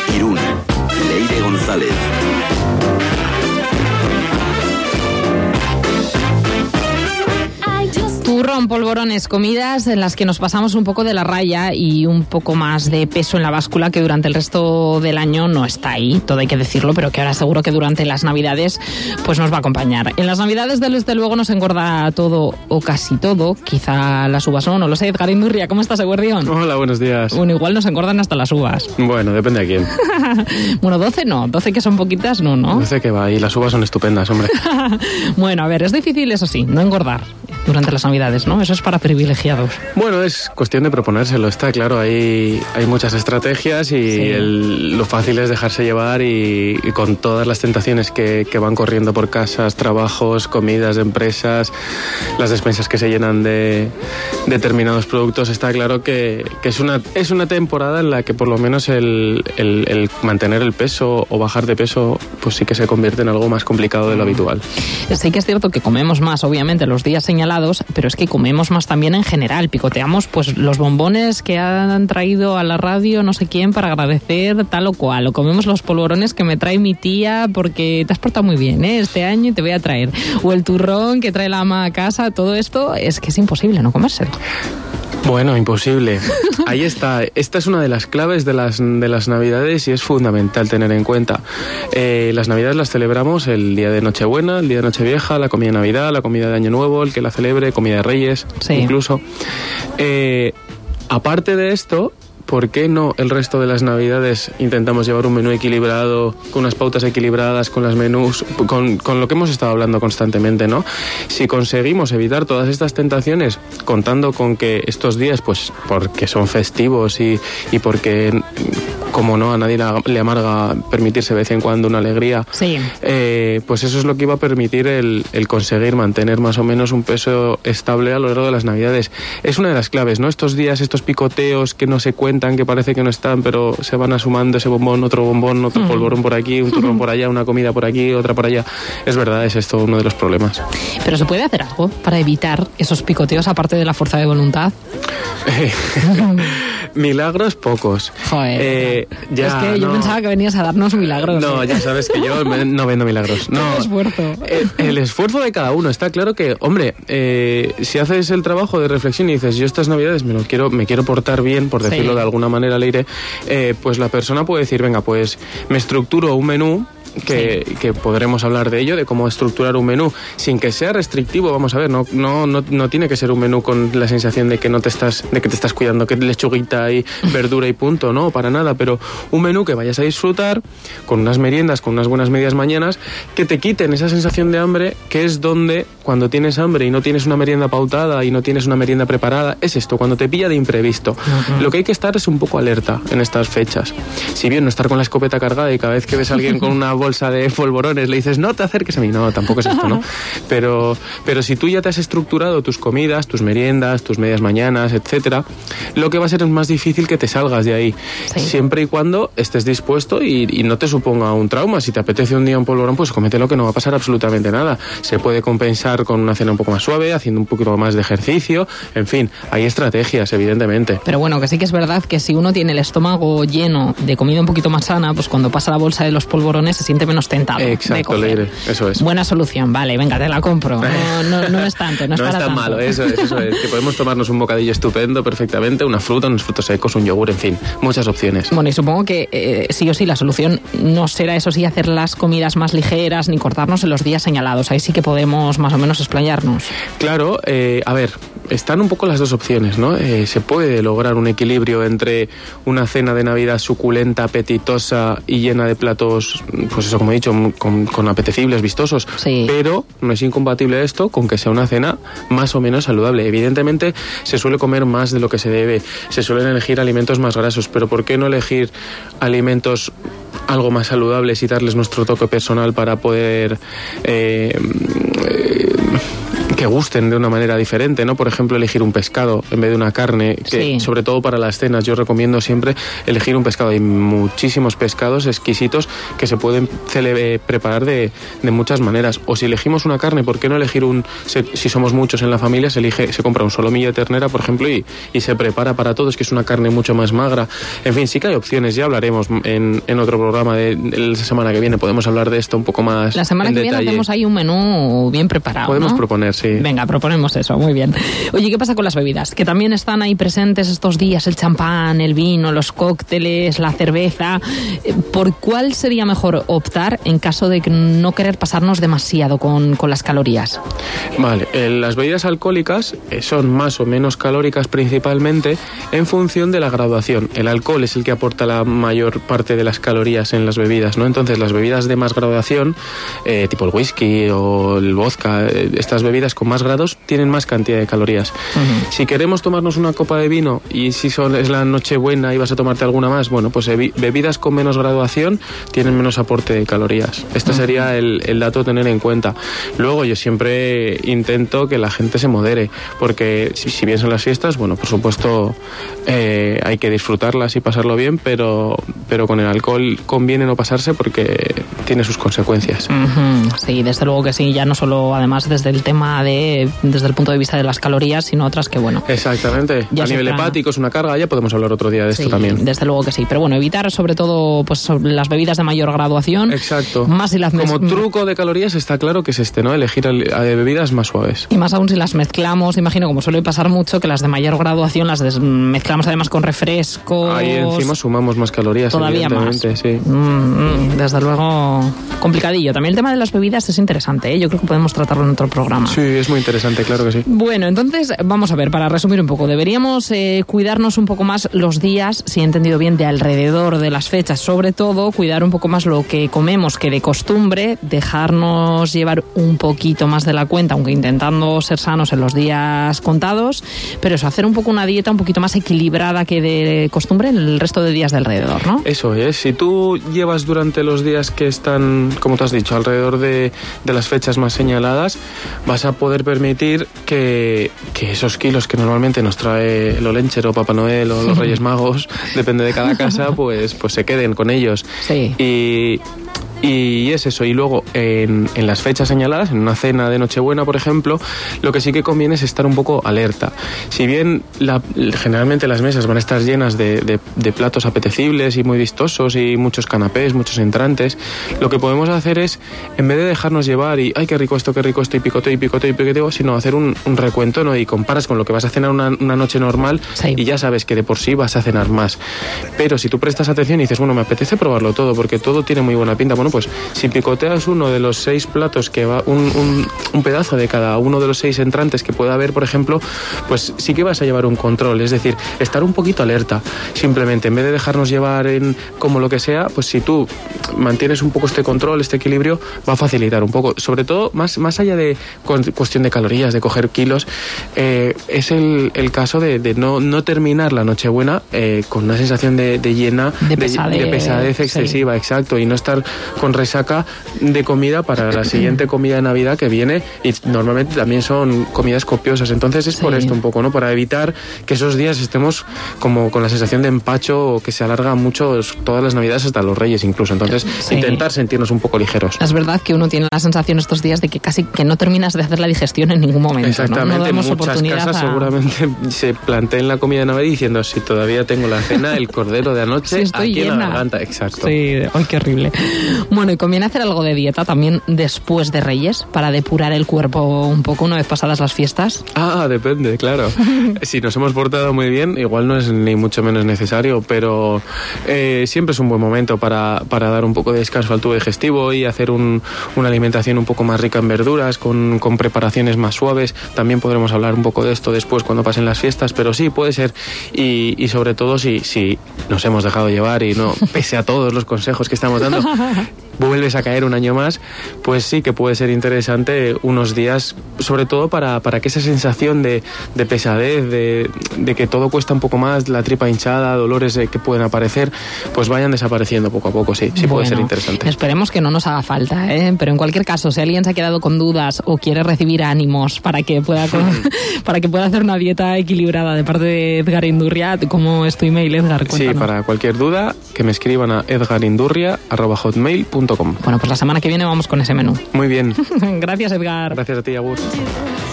Irún, Leire González. Turrón, polvorones, comidas en las que nos pasamos un poco de la raya y un poco más de peso en la báscula que durante el resto del año no está ahí, todo hay que decirlo, pero que ahora seguro que durante las Navidades pues nos va a acompañar. En las Navidades desde luego nos engorda todo o casi todo, quizá las uvas no lo sé. Edgar Indurria, ¿cómo estás, Eguerdión? Hola, buenos días. Bueno, igual nos engordan hasta las uvas. Bueno, depende a quién. Bueno, 12 no, 12 que son poquitas no. 12 que va, y las uvas son estupendas, hombre. Bueno, a ver, es difícil, eso sí, no engordar durante las Navidades, ¿no? Eso es para privilegiados. Bueno, es cuestión de proponérselo, está claro, hay muchas estrategias y sí. Lo fácil es dejarse llevar y con todas las tentaciones que van corriendo por casas, trabajos, comidas de empresas, las despensas que se llenan de determinados productos, está claro que es una temporada en la que por lo menos el mantener el peso o bajar de peso pues sí que se convierte en algo más complicado de lo habitual. Sí que es cierto que comemos más, obviamente, los días señalados, pero es que comemos más también en general. Picoteamos pues los bombones que han traído a la radio no sé quién para agradecer tal o cual, o comemos los polvorones que me trae mi tía porque te has portado muy bien, este año y te voy a traer, o el turrón que trae la ama a casa. Todo esto es que es imposible no comérselo. Bueno, imposible. Ahí está. Esta es una de las claves de las Navidades y es fundamental tener en cuenta. Las Navidades las celebramos el día de Nochebuena, el día de Nochevieja, la comida de Navidad, la comida de Año Nuevo, el que la celebre, comida de Reyes, sí. Incluso. Aparte de esto, ¿por qué no el resto de las Navidades intentamos llevar un menú equilibrado, con unas pautas equilibradas, con las menús, con lo que hemos estado hablando constantemente, ¿no? Si conseguimos evitar todas estas tentaciones, contando con que estos días, pues porque son festivos y porque, como no, a nadie le amarga permitirse de vez en cuando una alegría, sí. Pues eso es lo que iba a permitir el conseguir mantener más o menos un peso estable a lo largo de las Navidades. Es una de las claves, ¿no? Estos días, estos picoteos que no se cuentan, que parece que no están, pero se van asumando ese bombón, otro polvorón por aquí, un turrón por allá, una comida por aquí, otra por allá. Es verdad, es esto uno de los problemas. ¿Pero se puede hacer algo para evitar esos picoteos, aparte de la fuerza de voluntad? Milagros pocos. Joder. Es que yo pensaba que venías a darnos milagros. No, ya sabes que yo no vendo milagros. No. El esfuerzo. El esfuerzo de cada uno. Está claro que, hombre, si haces el trabajo de reflexión y dices, yo estas Navidades me quiero portar bien, por decirlo de alguna manera, Leire, pues la persona puede decir, venga, pues me estructuro un menú. Que podremos hablar de ello, de cómo estructurar un menú sin que sea restrictivo. Vamos a ver, no tiene que ser un menú con la sensación de que te estás cuidando, que lechuguita y verdura y punto, no, para nada, pero un menú que vayas a disfrutar con unas meriendas, con unas buenas medias mañanas, que te quiten esa sensación de hambre, que es donde cuando tienes hambre y no tienes una merienda pautada y no tienes una merienda preparada, es esto, cuando te pilla de imprevisto. Uh-huh. Lo que hay que estar es un poco alerta en estas fechas. Si bien no estar con la escopeta cargada y cada vez que ves a alguien con una bolsa de polvorones le dices, no te acerques a mí, no, tampoco es esto, ¿no? Pero si tú ya te has estructurado tus comidas, tus meriendas, tus medias mañanas, etcétera, lo que va a ser es más difícil que te salgas de ahí, siempre y cuando estés dispuesto y no te suponga un trauma. Si te apetece un día un polvorón, pues cómetelo, que no va a pasar absolutamente nada. Se puede compensar con una cena un poco más suave, haciendo un poquito más de ejercicio, en fin, hay estrategias, evidentemente. Pero bueno, que sí que es verdad que si uno tiene el estómago lleno de comida un poquito más sana, pues cuando pasa la bolsa de los polvorones se siente menos tentado. Exacto, Leire, eso es. Buena solución, vale, venga, te la compro. No es tanto, no es para tan tanto. Malo, eso es, que podemos tomarnos un bocadillo estupendo perfectamente, una fruta, unos frutos secos, un yogur, en fin, muchas opciones. Bueno, y supongo que sí o sí la solución no será, eso sí, hacer las comidas más ligeras ni cortarnos en los días señalados. Ahí sí que podemos más o menos explayarnos. Claro, a ver, están un poco las dos opciones, ¿no? Se puede lograr un equilibrio entre una cena de Navidad suculenta, apetitosa y llena de platos, pues eso, como he dicho, con apetecibles, vistosos, pero no es incompatible esto con que sea una cena más o menos saludable. Evidentemente se suele comer más de lo que se debe, se suelen elegir alimentos más grasos, pero ¿por qué no elegir alimentos algo más saludables y darles nuestro toque personal para poder que que gusten de una manera diferente, ¿no? Por ejemplo, elegir un pescado en vez de una carne, que sobre todo para las cenas yo recomiendo siempre elegir un pescado. Hay muchísimos pescados exquisitos que se pueden preparar de muchas maneras. O si elegimos una carne, ¿por qué no elegir si somos muchos en la familia, se compra un solomillo de ternera, por ejemplo, y se prepara para todos, que es una carne mucho más magra. En fin, sí que hay opciones, ya hablaremos en otro programa de la semana que viene, podemos hablar de esto un poco más la semana que viene hacemos ahí un menú bien preparado, podemos ¿no? proponer, sí. Venga, proponemos eso, muy bien. Oye, ¿qué pasa con las bebidas? Que también están ahí presentes estos días, el champán, el vino, los cócteles, la cerveza. ¿Por cuál sería mejor optar en caso de no querer pasarnos demasiado con las calorías? Vale, las bebidas alcohólicas son más o menos calóricas principalmente en función de la graduación. El alcohol es el que aporta la mayor parte de las calorías en las bebidas, ¿no? Entonces las bebidas de más graduación, tipo el whisky o el vodka, estas bebidas con más grados tienen más cantidad de calorías. Uh-huh. Si queremos tomarnos una copa de vino y si es la Nochebuena y vas a tomarte alguna más, bueno, pues bebidas con menos graduación tienen menos aporte de calorías. Este sería el dato a tener en cuenta. Luego yo siempre intento que la gente se modere, porque si bien son las fiestas, bueno, por supuesto hay que disfrutarlas y pasarlo bien, pero con el alcohol conviene no pasarse porque tiene sus consecuencias. Uh-huh. Sí, desde luego que sí, ya no solo además desde el punto de vista de las calorías, sino otras que, bueno... Exactamente, a nivel hepático es una carga, ya podemos hablar otro día de esto también. Desde luego que sí, pero bueno, evitar sobre todo pues las bebidas de mayor graduación. Exacto. Más si las como truco de calorías está claro que es ¿no? Elegir bebidas más suaves. Y más aún si las mezclamos, imagino, como suele pasar mucho, que las de mayor graduación las mezclamos además con refrescos. Ahí encima sumamos más calorías. Todavía más. Sí. Desde luego, complicadillo. También el tema de las bebidas es interesante, ¿eh? Yo creo que podemos tratarlo en otro programa. Sí, es muy interesante, claro que sí. Bueno, entonces, vamos a ver, para resumir un poco, deberíamos cuidarnos un poco más los días, si he entendido bien, de alrededor de las fechas, sobre todo cuidar un poco más lo que comemos, que de costumbre, dejarnos llevar un poquito más de la cuenta, aunque intentando ser sanos en los días contados, pero eso, hacer un poco una dieta un poquito más equilibrada que de costumbre en el resto de días de alrededor, ¿no? Eso es, si tú llevas durante los días que están, como te has dicho, alrededor de las fechas más señaladas, vas a poder permitir que esos kilos que normalmente nos trae el Olencher o Papá Noel o los Reyes Magos, depende de cada casa, pues se queden con ellos. Sí. Y es eso, y luego en las fechas señaladas, en una cena de Nochebuena, por ejemplo, lo que sí que conviene es estar un poco alerta. Si bien generalmente las mesas van a estar llenas de platos apetecibles y muy vistosos y muchos canapés, muchos entrantes, lo que podemos hacer es, en vez de dejarnos llevar y ¡ay, qué rico esto, y picoteo, sino hacer un recuento, ¿no? Y comparas con lo que vas a cenar una noche normal, sí, y ya sabes que de por sí vas a cenar más. Pero si tú prestas atención y dices, bueno, me apetece probarlo todo porque todo tiene muy buena pinta, bueno, pues si picoteas uno de los 6 platos que va, un pedazo de cada uno de los 6 entrantes que pueda haber, por ejemplo, pues sí que vas a llevar un control, es decir, estar un poquito alerta, simplemente, en vez de dejarnos llevar en como lo que sea, pues si tú mantienes un poco este control, este equilibrio, va a facilitar un poco, sobre todo, más allá de cuestión de calorías, de coger kilos, es el caso de no terminar la Nochebuena con una sensación de llena, de pesadez excesiva, sí, exacto, y no estar con resaca de comida para la siguiente comida de Navidad que viene, y normalmente también son comidas copiosas. Entonces es por esto un poco, ¿no? Para evitar que esos días estemos como con la sensación de empacho o que se alarga mucho todas las Navidades hasta los Reyes incluso. Entonces intentar sentirnos un poco ligeros. Es verdad que uno tiene la sensación estos días de que casi que no terminas de hacer la digestión en ningún momento. Exactamente, ¿no? Muchas casas seguramente se planteen la comida de Navidad diciendo, si todavía tengo la cena, el cordero de anoche, aquí llena en la garganta. Exacto. Sí, ¡ay, qué horrible! Bueno, y conviene hacer algo de dieta también después de Reyes para depurar el cuerpo un poco una vez pasadas las fiestas. Depende, claro. Si nos hemos portado muy bien, igual no es ni mucho menos necesario, pero siempre es un buen momento para dar un poco de descanso al tubo digestivo y hacer una alimentación un poco más rica en verduras, con preparaciones más suaves. También podremos hablar un poco de esto después cuando pasen las fiestas, pero sí, puede ser. Y sobre todo si nos hemos dejado llevar y no, pese a todos los consejos que estamos dando, vuelves a caer un año más, pues sí que puede ser interesante unos días, sobre todo para que esa sensación de pesadez, de que todo cuesta un poco más, la tripa hinchada, dolores que pueden aparecer, pues vayan desapareciendo poco a poco, sí puede ser interesante. Esperemos que no nos haga falta, pero en cualquier caso, si alguien se ha quedado con dudas o quiere recibir ánimos para que pueda hacer una dieta equilibrada de parte de Edgar Indurria, ¿cómo es tu email, Edgar? Cuéntanos. Sí, para cualquier duda, que me escriban a edgarindurria@hotmail.com. Bueno, pues la semana que viene vamos con ese menú. Muy bien. Gracias, Edgar. Gracias a ti, Agur.